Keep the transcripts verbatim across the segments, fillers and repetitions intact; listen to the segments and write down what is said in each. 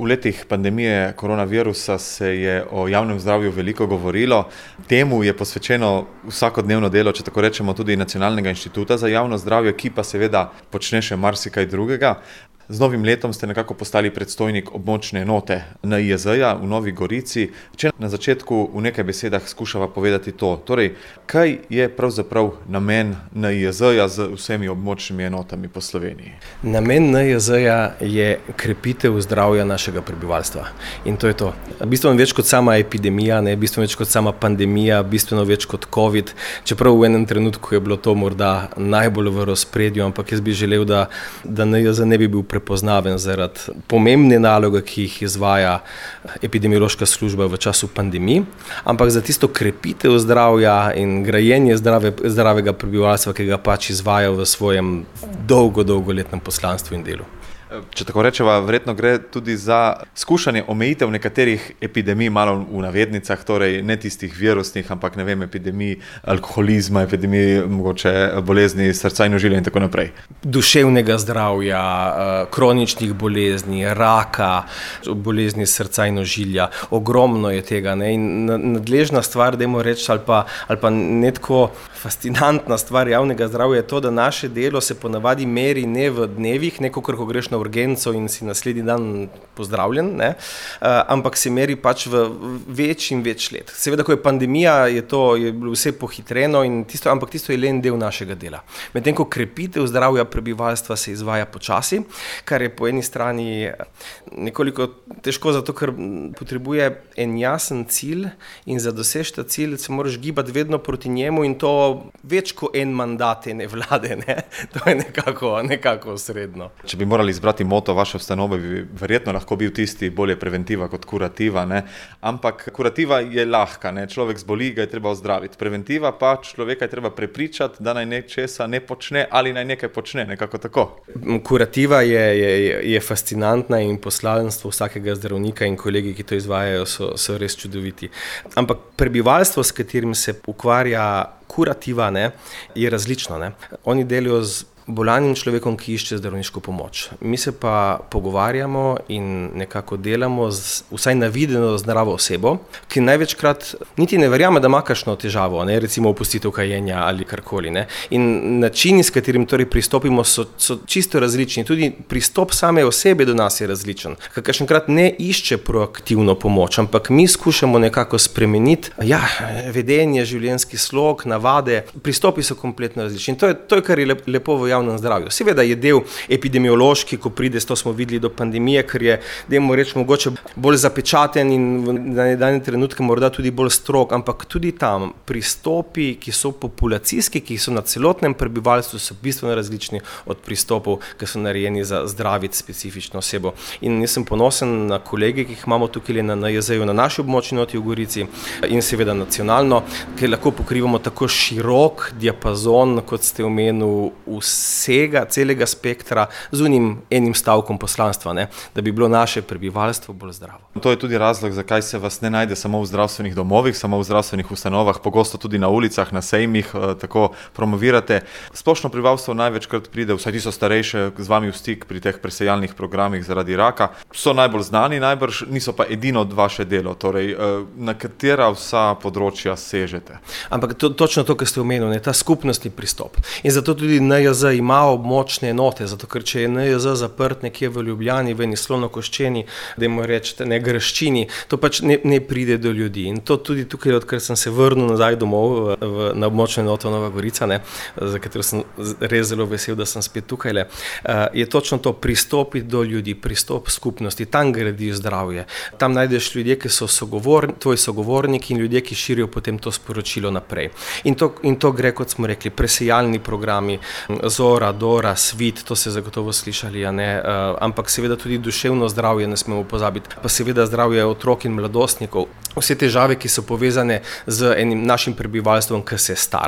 V letih pandemije koronavirusa se je o javnem zdravju veliko govorilo. Temu je posvečeno vsakodnevno delo, če tako rečemo, tudi Nacionalnega inštituta za javno zdravje, ki pa seveda počne še marsikaj drugega. Z novim letom ste nekako postali predstojnik območne enote N I J Z-ja v Novi Gorici. Če na začetku v nekaj besedah skušava povedati to, torej, kaj je pravzaprav namen N I J Z-ja z vsemi območnimi enotami po Sloveniji? Namen N I J Z-ja je krepitev zdravja našega prebivalstva. In to je to. Bistveno več kot sama epidemija, ne, bistveno več kot sama pandemija, bistveno več kot COVID. Čeprav v enem trenutku je bilo to morda najbolj v ospredju, ampak jaz bi želel, da, da N I J Z ne bi bil prepoznaven zaradi pomembne naloge, ki jih izvaja epidemiološka služba v času pandemije, ampak za tisto krepitev zdravja in grajenje zdrave, zdravega prebivalstva, ki ga pač izvaja v svojem dolgo, dolgoletnem poslanstvu in delu. Če tako rečeva, verjetno gre tudi za skušanje omejitev nekaterih epidemij, malo v navednicah, torej ne tistih virusnih, ampak ne vem, epidemij alkoholizma, epidemij mogoče bolezni srca in ožilja in tako naprej. Duševnega zdravja, kroničnih bolezni, raka, bolezni srca in ožilja, ogromno je tega, ne? In nadležna stvar, dajmo reči, ali pa, ali pa ne tako fascinantna stvar javnega zdravja je to, da naše delo se ponavadi meri ne v dnevih, ne kakor ko greš na urgenco in si naslednji dan pozdravljen, ne? Ampak se meri pač v več in več let. Seveda, ko je pandemija, je to je bilo vse pohitreno, in tisto, ampak tisto je le en del našega dela. Medtem ko krepitev zdravja prebivalstva se izvaja počasi, kar je po eni strani nekoliko težko, zato ker potrebuje en jasen cilj in za doseči ta cilj se moraš gibati vedno proti njemu, in to več kot en mandat ene vlade, ne? To je nekako, nekako osredno. Če bi morali izbrati moto vaše ustanove, bi verjetno lahko bil tisti bolje preventiva kot kurativa, ne? Ampak kurativa je lahka, ne? Človek zboli, ga je treba ozdraviti. Preventiva pa človeka je treba prepričati, da naj nečesa ne počne ali naj nekaj počne, nekako tako. Kurativa je, je, je fascinantna in poslanstvo vsakega zdravnika in kolegi, ki to izvajajo, so, so res čudoviti. Ampak prebivalstvo, s katerim se ukvarja kurativa, ne, je različno, ne. Oni delajo z bolanim človekom, ki išče zdravniško pomoč. Mi se pa pogovarjamo in nekako delamo z vsaj navideno zdravo osebo, ki največkrat niti ne verjame, da ima kakšno težavo, ne, recimo opustitev kajenja ali karkoli, ne. In načini, s katerim torej pristopimo, so, so čisto različni. Tudi pristop same osebe do nas je različen. Kakšenkrat ne išče proaktivno pomoč, ampak mi skušamo nekako spremeniti, ja, vedenje, življenjski slog, navade, pristopi so kompletno različni. To je, to je kar je lepo v javnem zdravju. Seveda je del epidemiološki, ko pride, to smo videli do pandemije, ker je, dajmo reči, mogoče bolj zapečaten in na dane trenutke morda tudi bolj strog, ampak tudi tam pristopi, ki so populacijski, ki so na celotnem prebivalstvu, so bistveno različni od pristopov, ki so narejeni za zdraviti specifično osebo. In jaz sem ponosen na kolege, ki jih imamo tukaj na N I J Z-ju, na naši območni enoti v Gorici in seveda nacionalno, ker lahko pokrivamo tako širok diapazon, kot ste omenili, vsega, celega spektra z unim enim stavkom poslanstva, ne, da bi bilo naše prebivalstvo bolj zdravo. To je tudi razlog, zakaj se vas ne najde samo v zdravstvenih domovih, samo v zdravstvenih ustanovah, pogosto tudi na ulicah, na sejmih, tako promovirate. Splošno prebivalstvo največkrat pride, vsaj tisto starejše, z vami v stik pri teh presejalnih programih zaradi raka. So najbolj znani, najbrž niso pa edino vaše delo, torej na katera vsa področja sežete. Ampak to, točno to, kar ste omenili, ta skupnostni pristop. In zato tudi N I J Z ima območne enote, zato ker če je N I J Z zaprt nekje v Ljubljani, v eni Slonokoščeni, dajmo reči, ne Graščini, to pač ne, ne pride do ljudi. In to tudi tukaj, odkar sem se vrnil nazaj domov v, v, na območno enoto Nova Gorica, ne, za katero sem res zelo vesel, da sem spet tukaj, le, je točno to pristopiti do ljudi, pristop skupnosti, tam gradi zdravje. Tam najdeš ljudje, ki so sogovor, tvoji sogovorniki in ljudje, ki širijo potem to sporočilo naprej. In to, in to gre, kot smo rekli, presejalni programi, Zora, Dora, Svit, to ste zagotovo slišali, a ne, uh, ampak seveda tudi duševno zdravje ne smemo pozabiti, pa seveda zdravje otrok in mladostnikov. Vse težave, ki so povezane z enim našim prebivalstvom, ki se stara,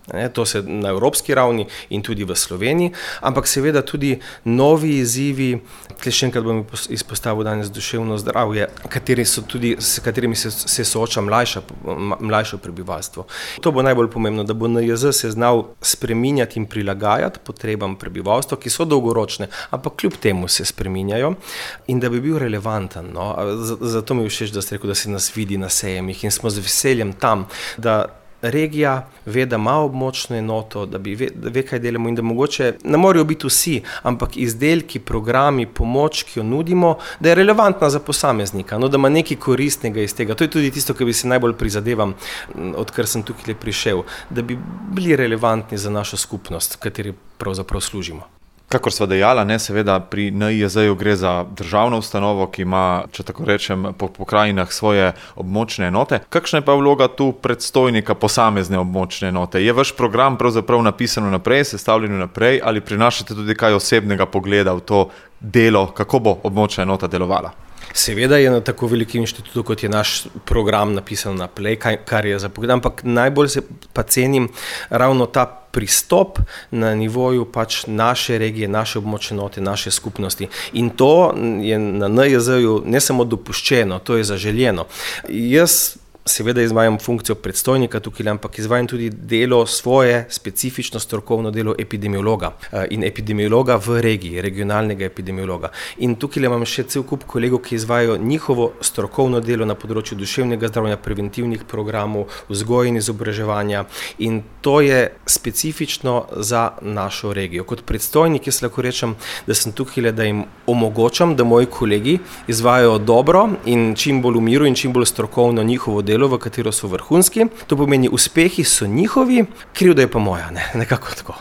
Ne, to se na evropski ravni in tudi v Sloveniji, ampak seveda tudi novi izzivi, tle še enkrat bom izpostavil danes duševno zdravje, kateri so tudi, s katerimi se, se sooča mlajša, mlajše prebivalstvo. To bo najbolj pomembno, da bo N I J Z se znal spreminjati in prilagajati potrebam prebivalstva, ki so dolgoročne, ampak kljub temu se spreminjajo in da bi bil relevanten. No. Zato mi je všeč, da ste rekel, da se nas vidi na sejemih in smo z veseljem tam, da regija ve, da ima območno enoto, da, bi ve, da ve, kaj delamo in da mogoče ne morajo biti vsi, ampak izdelki, programi, pomoč, ki jo nudimo, da je relevantna za posameznika, no, da ima nekaj koristnega iz tega. To je tudi tisto, kar bi se najbolj prizadevam, odkar sem tukaj prišel, da bi bili relevantni za našo skupnost, kateri pravzaprav služimo. Kakor sva dejala, ne, seveda pri N I J Z-ju gre za državno ustanovo, ki ima, če tako rečem, po pokrajinah svoje območne enote. Kakšna je pa vloga tu predstojnika posamezne območne enote? Je vaš program pravzaprav napisan naprej, sestavljen naprej ali prinašate tudi kaj osebnega pogleda v to delo, kako bo območna enota delovala? Seveda je na tako velikem inštitutu, kot je naš program napisan naprej, kar je za pogled, ampak najbolj se pa cenim ravno ta pristop na nivoju pač naše regije, naše območne enote, naše skupnosti. In to je na N I J Z-ju ne samo dopuščeno, to je zaželjeno. Jaz seveda izvajam funkcijo predstojnika tukaj, ampak izvajam tudi delo svoje, specifično strokovno delo epidemiologa in epidemiologa v regiji, regionalnega epidemiologa. In tukaj imam še cel kup kolegov, ki izvajajo njihovo strokovno delo na področju duševnega zdravja, preventivnih programov, vzgoje in izobraževanja in to je specifično za našo regijo. Kot predstojnik jaz lahko rečem, da sem tukaj, da jim omogočam, da moji kolegi izvajajo dobro in čim bolj v miru in čim bolj strokovno njihovo delo, v katero so vrhunski. To pomeni, uspehi so njihovi, krivda je pa moja, ne, nekako tako.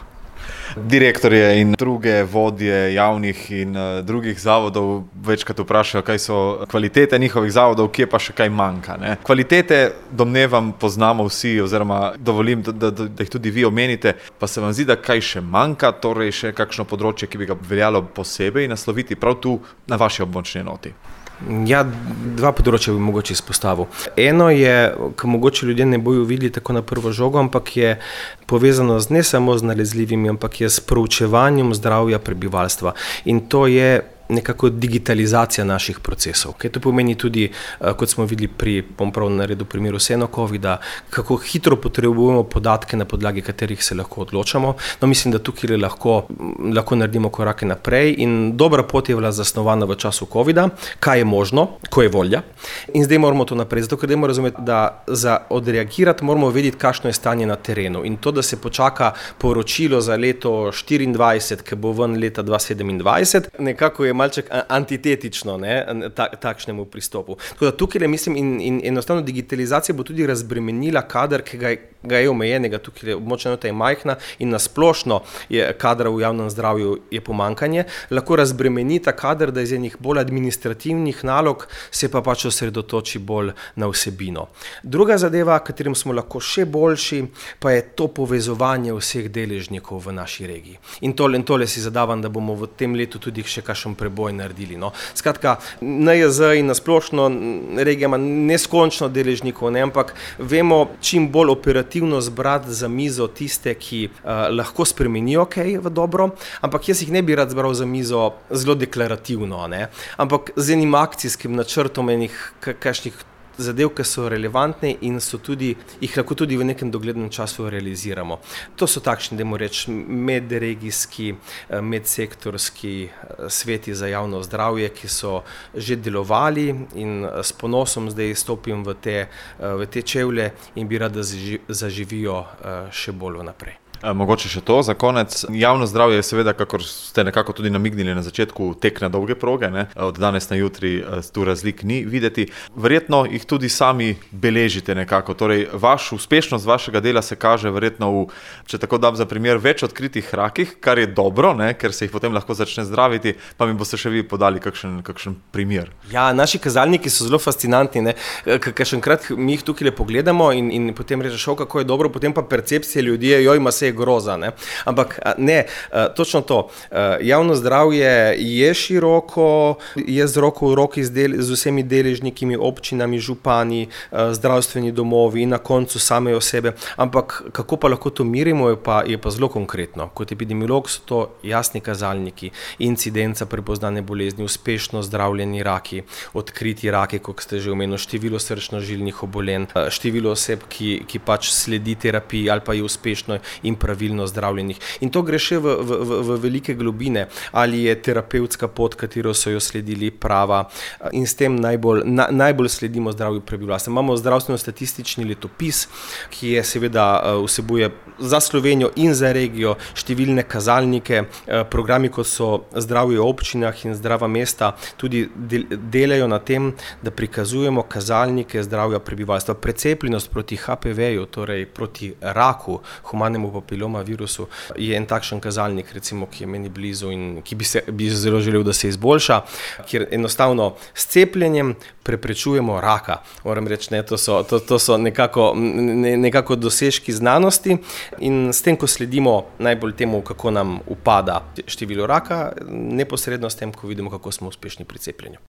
Direktorje in druge vodje javnih in uh, drugih zavodov večkrat vprašajo, kaj so kvalitete njihovih zavodov, kje pa še kaj manjka. Ne? Kvalitete, domnevam, poznamo vsi, oziroma dovolim, da, da, da jih tudi vi omenite, pa se vam zdi, da kaj še manjka, torej še kakšno področje, ki bi ga veljalo posebej nasloviti prav tu na vaši območni enoti? Ja, dva področja bi mogoče izpostavil. Eno je, ki mogoče ljudje ne bojo videli tako na prvo žogo, ampak je povezano z ne samo z nalezljivimi, ampak je s proučevanjem zdravja prebivalstva. In to je nekako digitalizacija naših procesov. Kaj to pomeni tudi, kot smo videli pri, bom prav naredil primeru Seno Covida, kako hitro potrebujemo podatke, na podlagi katerih se lahko odločamo. No, mislim, da tukaj lahko, lahko naredimo korake naprej in dobra pot je bila zasnovana v času Covida, kaj je možno, ko je volja. In zdaj moramo to naprej, zato ker dajmo razumeti, da za odreagirati moramo vedeti, kakšno je stanje na terenu. In to, da se počaka poročilo za leto štiriindvajset, ki bo ven leta dva sedemindvajset, nekako je malček antitetično, ne, ta, takšnemu pristopu. Tako da tukaj mislim in, in enostavno digitalizacija bo tudi razbremenila kader, ki ga, ga je omejenega, tukaj območna enota je majhna in nasplošno je kadra v javnem zdravju je pomanjkanje, lahko razbremeni ta kader, da iz enih bolj administrativnih nalog se pa pač osredotoči bolj na vsebino. Druga zadeva, katerim smo lahko še boljši, pa je to povezovanje vseh deležnikov v naši regiji. In tole, in tole si zadavam, da bomo v tem letu tudi še kakšen preboj naredili. No. Skratka, N I J Z in nasplošno regija ima neskončno deležnikov, ne, ampak vemo čim bolj operativno zbrati za mizo tiste, ki uh, lahko spremenijo kaj v dobro, ampak jaz jih ne bi rad zbral za mizo zelo deklarativno, ne, ampak z enim akcijskim načrtom enih kakšnih zadev, ki so relevantne in so tudi, jih lahko tudi v nekem doglednem času realiziramo. To so takšni, dajmo reči, medregijski, medsektorski sveti za javno zdravje, ki so že delovali in s ponosom zdaj stopim v te, v te čevlje in bi rad, da zaživijo še bolj naprej. Mogoče še to za konec. Javno zdravje je seveda, kakor ste nekako tudi namignili na začetku, tek na dolge proge, ne? Od danes na jutri tu razlik ni videti. Verjetno jih tudi sami beležite nekako. Torej, vaš, uspešnost vašega dela se kaže verjetno v, če tako dam za primer, več odkritih rakih, kar je dobro, ne? Ker se jih potem lahko začne zdraviti, pa mi boste še vi podali kakšen, kakšen primer. Ja, naši kazalniki so zelo fascinantni, ne? Kakšenkrat mi jih tukaj pogledamo in, in potem rečeš, kako je dobro, potem pa percepcija ljudi, joj, ima se groza. Ne? Ampak ne, točno to. Javno zdravje je široko, je z roko v roki z, del, z vsemi deležniki, občinami, župani, zdravstveni domovi in na koncu same osebe. Ampak kako pa lahko to mirimo, je pa, je pa zelo konkretno. Kot epidemiolog so to jasni kazalniki, incidenca prepoznane bolezni, uspešno zdravljeni raki, odkriti raki, kot ste že omenili, število srčno-žilnih obolenj, število oseb, ki, ki pač sledi terapiji ali pa je uspešno in pravilno zdravljenih. In to gre še v, v, v, v velike globine, ali je terapevtska pot, katero so jo sledili, prava, in s tem najbolj, na, najbolj sledimo zdravju prebivalstva. Imamo zdravstveno-statistični letopis, ki je seveda vsebuje za Slovenijo in za regijo številne kazalnike, programi, kot so zdravje v občinah in zdrava mesta, tudi del, delajo na tem, da prikazujemo kazalnike zdravja prebivalstva. Precepljenost proti H P V-ju, torej proti raku, humanemu papiloma virusu, je en takšen kazalnik, recimo, ki je meni blizu in ki bi, se, bi zelo želel, da se izboljša, kjer enostavno s cepljenjem preprečujemo raka. Moram reči, ne, to so, to, to so nekako, ne, nekako dosežki znanosti in s tem, ko sledimo najbolj temu, kako nam upada število raka, neposredno s tem, ko vidimo, kako smo uspešni pri cepljenju.